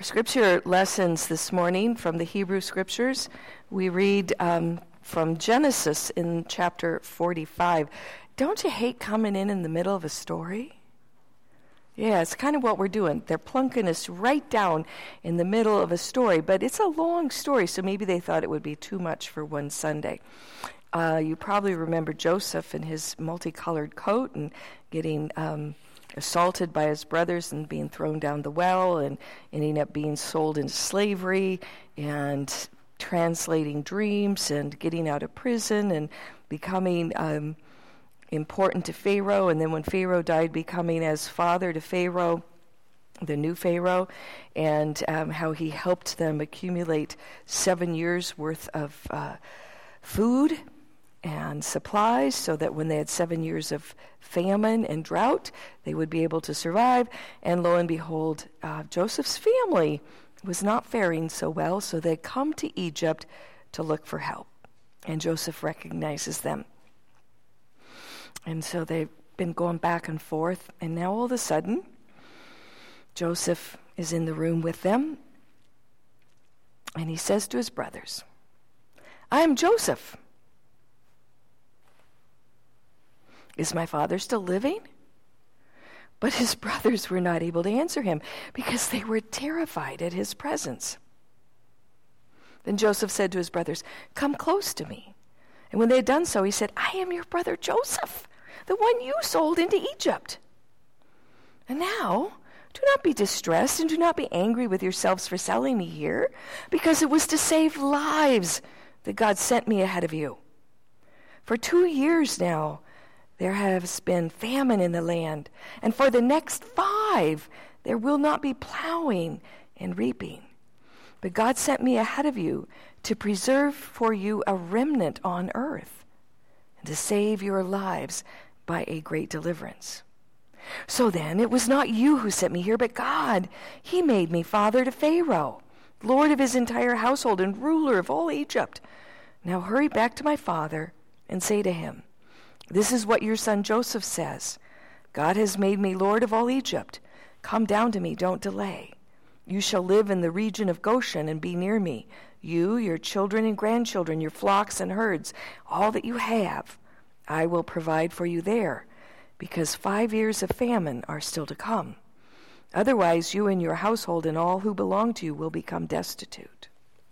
Our scripture lessons this morning from the Hebrew Scriptures, we read from Genesis in chapter 45. Don't you hate coming in the middle of a story? Yeah, it's kind of what we're doing. They're plunking us right down in the middle of a story, but it's a long story, so maybe they thought it would be too much for one Sunday. You probably remember Joseph in his multicolored coat and getting assaulted by his brothers and being thrown down the well and ending up being sold into slavery and translating dreams and getting out of prison and becoming important to Pharaoh, and then when Pharaoh died, becoming as father to Pharaoh, the new Pharaoh, and how he helped them accumulate 7 years worth of food and supplies so that when they had 7 years of famine and drought, they would be able to survive. And lo and behold, Joseph's family was not faring so well, so they come to Egypt to look for help. And Joseph recognizes them. And so they've been going back and forth, and now all of a sudden, Joseph is in the room with them, and he says to his brothers, "I am Joseph. Is my father still living?" But his brothers were not able to answer him because they were terrified at his presence. Then Joseph said to his brothers, "Come close to me." And when they had done so, he said, "I am your brother Joseph, the one you sold into Egypt. And now, do not be distressed and do not be angry with yourselves for selling me here, because it was to save lives that God sent me ahead of you. For 2 years now, there has been famine in the land, and for the next 5, there will not be plowing and reaping. But God sent me ahead of you to preserve for you a remnant on earth, and to save your lives by a great deliverance. So then, it was not you who sent me here, but God. He made me father to Pharaoh, lord of his entire household and ruler of all Egypt. Now hurry back to my father and say to him, 'This is what your son Joseph says. God has made me lord of all Egypt. Come down to me, don't delay. You shall live in the region of Goshen and be near me, you, your children and grandchildren, your flocks and herds, all that you have. I will provide for you there, because 5 years of famine are still to come. Otherwise, you and your household and all who belong to you will become destitute.'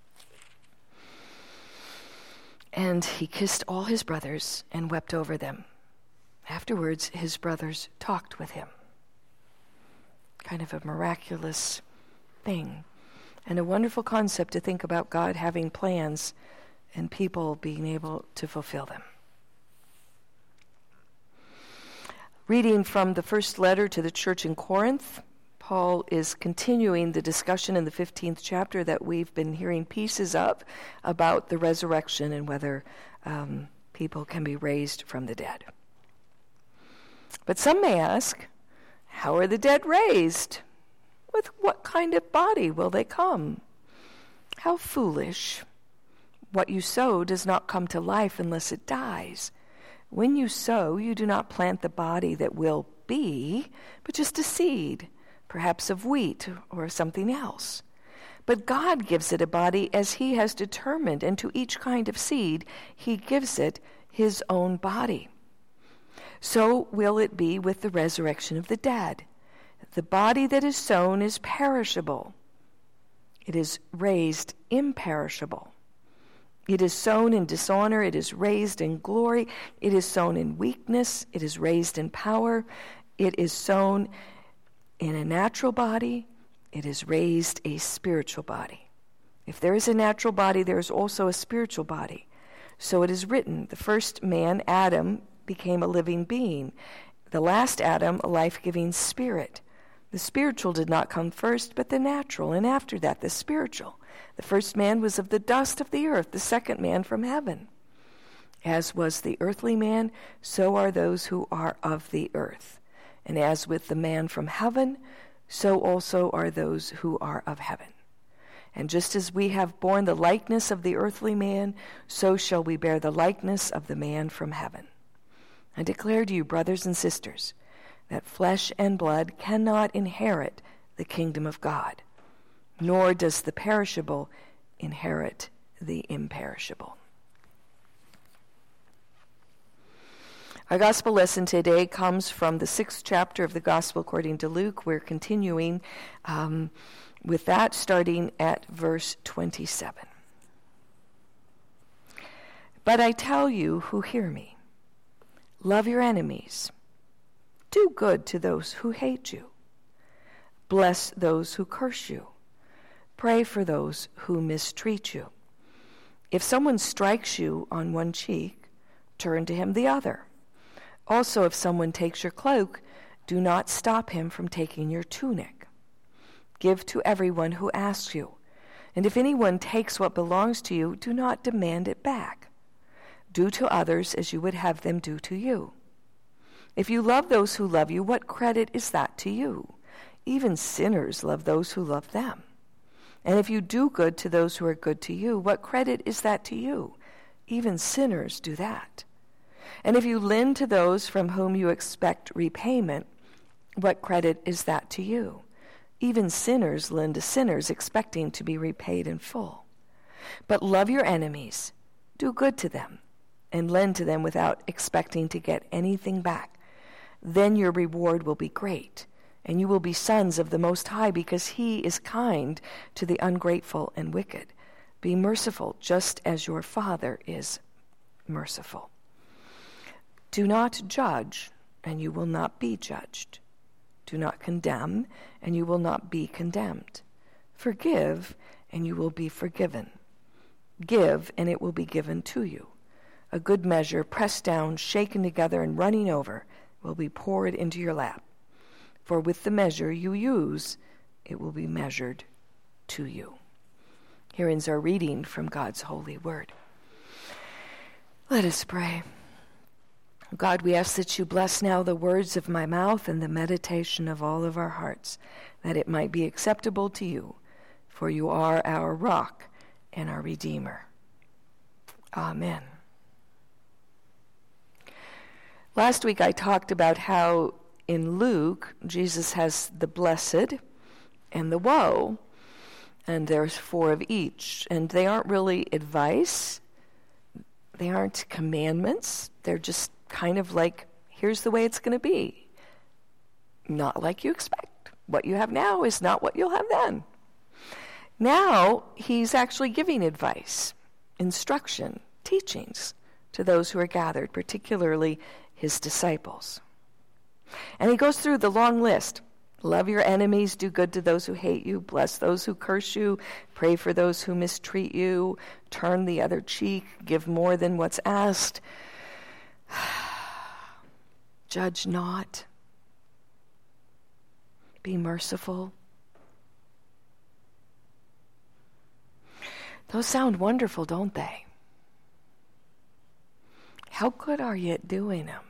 And he kissed all his brothers and wept over them. Afterwards, his brothers talked with him." Kind of a miraculous thing, and a wonderful concept to think about God having plans and people being able to fulfill them. Reading from the first letter to the church in Corinth, Paul is continuing the discussion in the 15th chapter that we've been hearing pieces of about the resurrection and whether people can be raised from the dead. But some may ask, how are the dead raised? With what kind of body will they come? How foolish. What you sow does not come to life unless it dies. When you sow, you do not plant the body that will be, but just a seed, perhaps of wheat or something else. But God gives it a body as he has determined, and to each kind of seed he gives it his own body. So will it be with the resurrection of the dead. The body that is sown is perishable. It is raised imperishable. It is sown in dishonor, it is raised in glory. It is sown in weakness, it is raised in power. It is sown in a natural body, it is raised a spiritual body. If there is a natural body, there is also a spiritual body. So it is written, the first man, Adam, became a living being. The last Adam, a life-giving spirit. The spiritual did not come first, but the natural, and after that the spiritual. The first man was of the dust of the earth, the second man from heaven. As was the earthly man, so are those who are of the earth. And as with the man from heaven, so also are those who are of heaven. And just as we have borne the likeness of the earthly man, so shall we bear the likeness of the man from heaven. I declare to you, brothers and sisters, that flesh and blood cannot inherit the kingdom of God, nor does the perishable inherit the imperishable. Our gospel lesson today comes from the 6th chapter of the Gospel according to Luke. We're continuing with that, starting at verse 27. But I tell you who hear me, love your enemies, do good to those who hate you, bless those who curse you, pray for those who mistreat you. If someone strikes you on one cheek, turn to him the other. Also, if someone takes your cloak, do not stop him from taking your tunic. Give to everyone who asks you, and if anyone takes what belongs to you, do not demand it back. Do to others as you would have them do to you. If you love those who love you, what credit is that to you? Even sinners love those who love them. And if you do good to those who are good to you, what credit is that to you? Even sinners do that. And if you lend to those from whom you expect repayment, what credit is that to you? Even sinners lend to sinners, expecting to be repaid in full. But love your enemies, do good to them, and lend to them without expecting to get anything back. Then your reward will be great, and you will be sons of the Most High, because He is kind to the ungrateful and wicked. Be merciful, just as your Father is merciful. Do not judge, and you will not be judged. Do not condemn, and you will not be condemned. Forgive, and you will be forgiven. Give, and it will be given to you. A good measure, pressed down, shaken together, and running over, will be poured into your lap. For with the measure you use, it will be measured to you. Here ends our reading from God's holy word. Let us pray. God, we ask that you bless now the words of my mouth and the meditation of all of our hearts, that it might be acceptable to you, for you are our rock and our Redeemer. Amen. Last week I talked about how in Luke, Jesus has the blessed and the woe, and there's 4 of each. And they aren't really advice. They aren't commandments. They're just kind of like, here's the way it's going to be. Not like you expect. What you have now is not what you'll have then. Now, he's actually giving advice, instruction, teachings to those who are gathered, particularly his disciples. And he goes through the long list. Love your enemies, do good to those who hate you, bless those who curse you, pray for those who mistreat you, turn the other cheek, give more than what's asked. Judge not. Be merciful. Those sound wonderful, don't they? How good are you at doing them?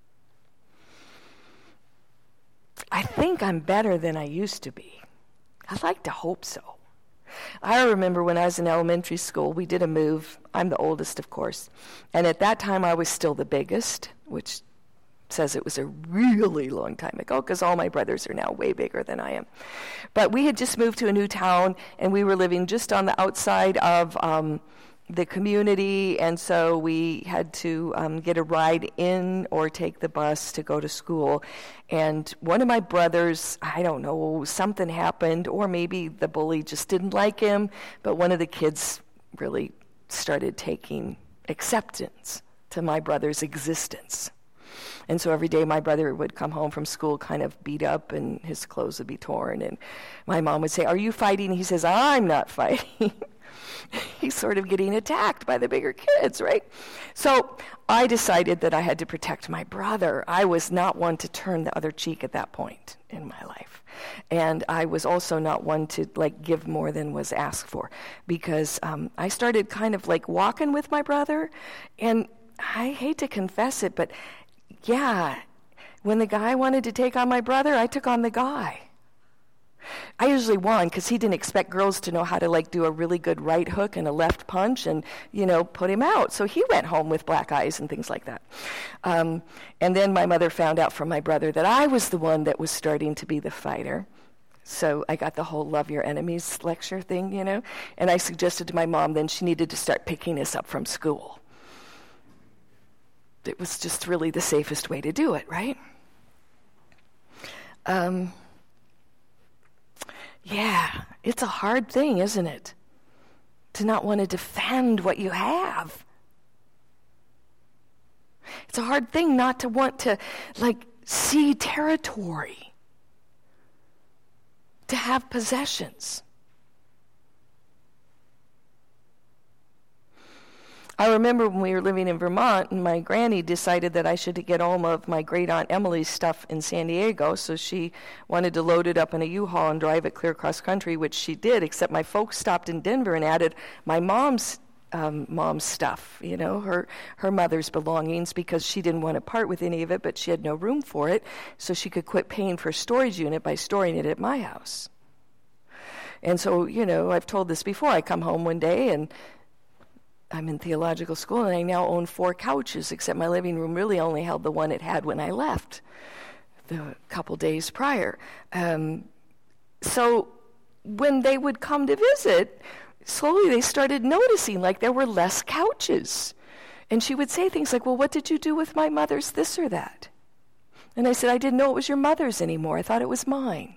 I think I'm better than I used to be. I'd like to hope so. I remember when I was in elementary school, we did a move. I'm the oldest, of course. And at that time, I was still the biggest, which says it was a really long time ago, because all my brothers are now way bigger than I am. But we had just moved to a new town, and we were living just on the outside of the community, and so we had to get a ride in or take the bus to go to school. And one of my brothers, I don't know, something happened, or maybe the bully just didn't like him, but one of the kids really started taking acceptance to my brother's existence. And so every day my brother would come home from school kind of beat up, and his clothes would be torn, and my mom would say, "Are you fighting?" He says, "I'm not fighting." He's sort of getting attacked by the bigger kids, right? So I decided that I had to protect my brother. I was not one to turn the other cheek at that point in my life. And I was also not one to give more than was asked for, because I started kind of walking with my brother. And I hate to confess it, but yeah, when the guy wanted to take on my brother, I took on the guy. I usually won because he didn't expect girls to know how to do a really good right hook and a left punch and, put him out. So he went home with black eyes and things like that. And then my mother found out from my brother that I was the one that was starting to be the fighter. So I got the whole love your enemies lecture thing, and I suggested to my mom then she needed to start picking us up from school. It was just really the safest way to do it, right? Yeah, it's a hard thing, isn't it? To not want to defend what you have. It's a hard thing not to want to, see territory. To have possessions. I remember when we were living in Vermont, and my granny decided that I should get all of my great aunt Emily's stuff in San Diego, so she wanted to load it up in a U-Haul and drive it clear across country, which she did, except my folks stopped in Denver and added my mom's stuff, her mother's belongings, because she didn't want to part with any of it, but she had no room for it, so she could quit paying for a storage unit by storing it at my house. And so, I've told this before, I come home one day and I'm in theological school, and I now own 4 couches, except my living room really only held the one it had when I left the couple days prior. So when they would come to visit, slowly they started noticing there were less couches. And she would say things like, well, what did you do with my mother's this or that? And I said, I didn't know it was your mother's anymore. I thought it was mine.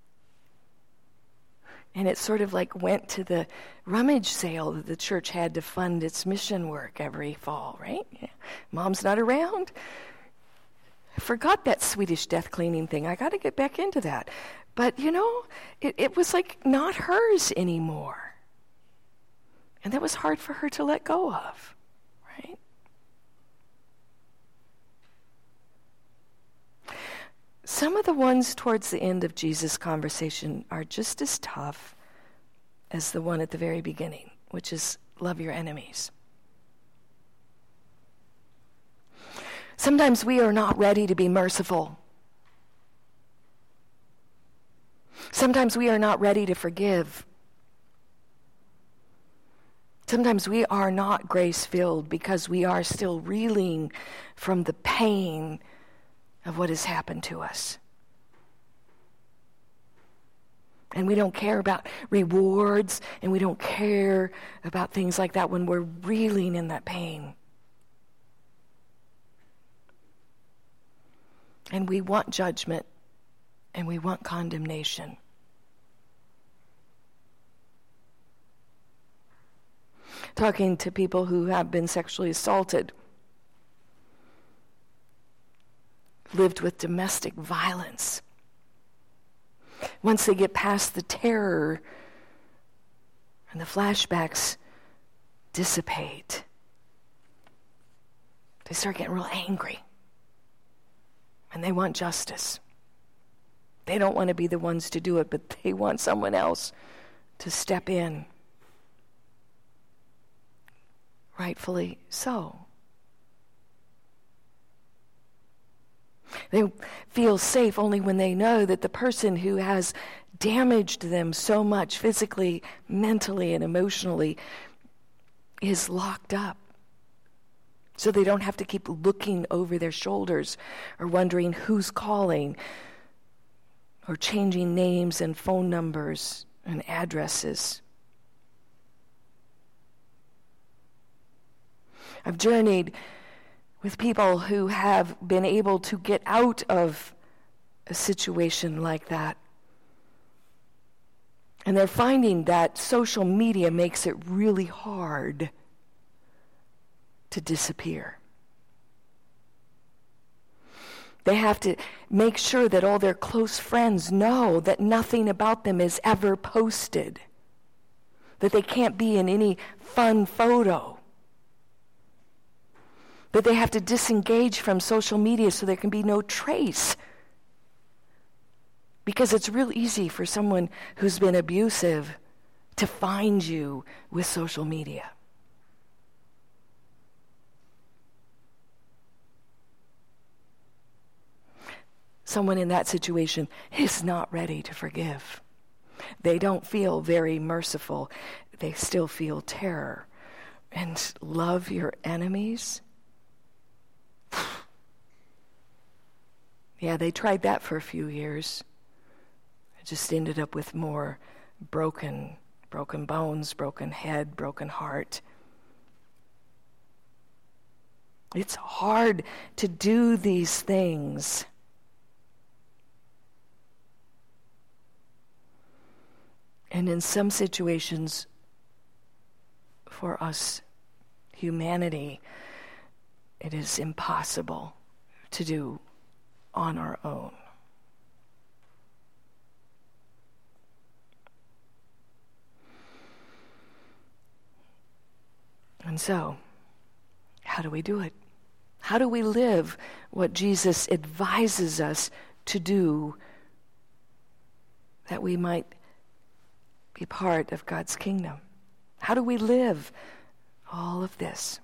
And it sort of went to the rummage sale that the church had to fund its mission work every fall, right? Yeah. Mom's not around. I forgot that Swedish death cleaning thing. I got to get back into that. But, it was not hers anymore. And that was hard for her to let go of, right? Some of the ones towards the end of Jesus' conversation are just as tough as the one at the very beginning, which is love your enemies. Sometimes we are not ready to be merciful. Sometimes we are not ready to forgive. Sometimes we are not grace-filled because we are still reeling from the pain of what has happened to us. And we don't care about rewards, and we don't care about things like that when we're reeling in that pain. And we want judgment, and we want condemnation. Talking to people who have been sexually assaulted, lived with domestic violence. Once they get past the terror and the flashbacks dissipate, they start getting real angry. And they want justice. They don't want to be the ones to do it, but they want someone else to step in. Rightfully so. They feel safe only when they know that the person who has damaged them so much physically, mentally, and emotionally is locked up. So they don't have to keep looking over their shoulders or wondering who's calling or changing names and phone numbers and addresses. I've journeyed with people who have been able to get out of a situation like that. And they're finding that social media makes it really hard to disappear. They have to make sure that all their close friends know that nothing about them is ever posted, that they can't be in any fun photo, that they have to disengage from social media so there can be no trace. Because it's real easy for someone who's been abusive to find you with social media. Someone in that situation is not ready to forgive. They don't feel very merciful. They still feel terror. And love your enemies? Yeah, they tried that for a few years. It just ended up with more broken bones, broken head, broken heart. It's hard to do these things. And in some situations, for us, humanity, it is impossible to do on our own. And so, how do we do it? How do we live what Jesus advises us to do that we might be part of God's kingdom? How do we live all of this?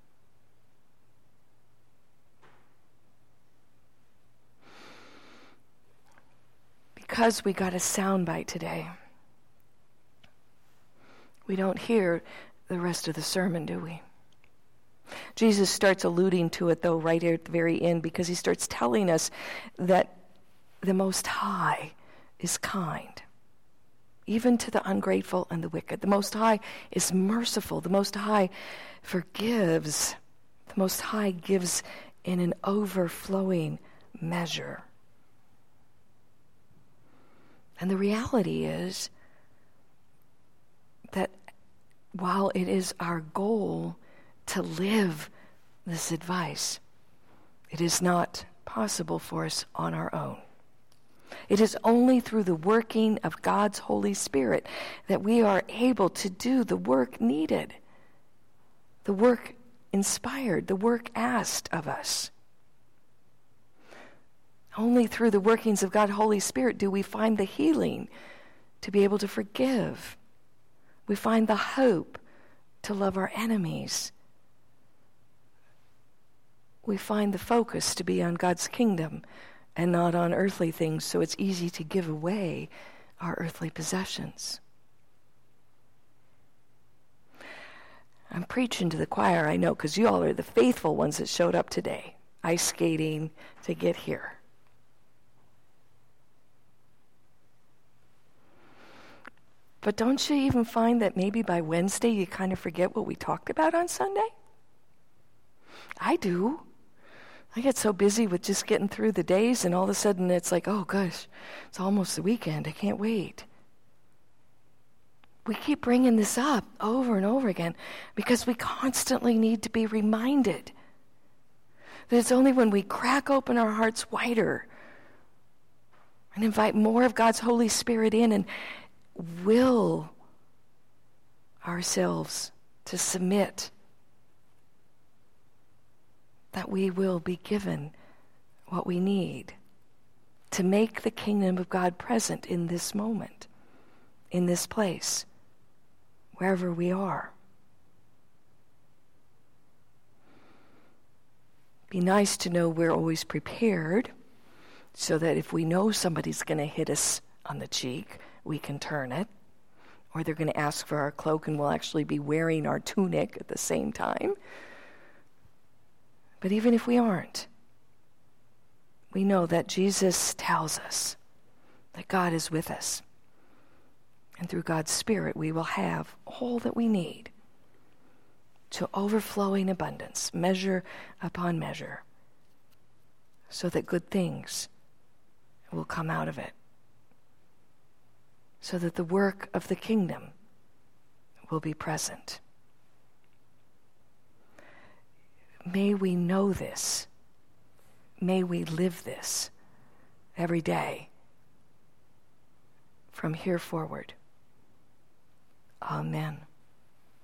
Because we got a soundbite today, we don't hear the rest of the sermon, do we? Jesus starts alluding to it, though, right here at the very end, because he starts telling us that the Most High is kind, even to the ungrateful and the wicked. The Most High is merciful. The Most High forgives. The Most High gives in an overflowing measure. And the reality is that while it is our goal to live this advice, it is not possible for us on our own. It is only through the working of God's Holy Spirit that we are able to do the work needed, the work inspired, the work asked of us. Only through the workings of God's Holy Spirit do we find the healing to be able to forgive. We find the hope to love our enemies. We find the focus to be on God's kingdom and not on earthly things, so it's easy to give away our earthly possessions. I'm preaching to the choir, I know, because you all are the faithful ones that showed up today, ice skating to get here. But don't you even find that maybe by Wednesday you kind of forget what we talked about on Sunday? I do. I get so busy with just getting through the days, and all of a sudden it's like, oh gosh, it's almost the weekend. I can't wait. We keep bringing this up over and over again because we constantly need to be reminded that it's only when we crack open our hearts wider and invite more of God's Holy Spirit in and will ourselves to submit that we will be given what we need to make the kingdom of God present in this moment, in this place, wherever we are. Be nice to know we're always prepared so that if we know somebody's going to hit us on the cheek, we can turn it. Or they're going to ask for our cloak and we'll actually be wearing our tunic at the same time. But even if we aren't, we know that Jesus tells us that God is with us. And through God's Spirit, we will have all that we need to overflowing abundance, measure upon measure, so that good things will come out of it, so that the work of the kingdom will be present. May we know this. May we live this every day from here forward. Amen.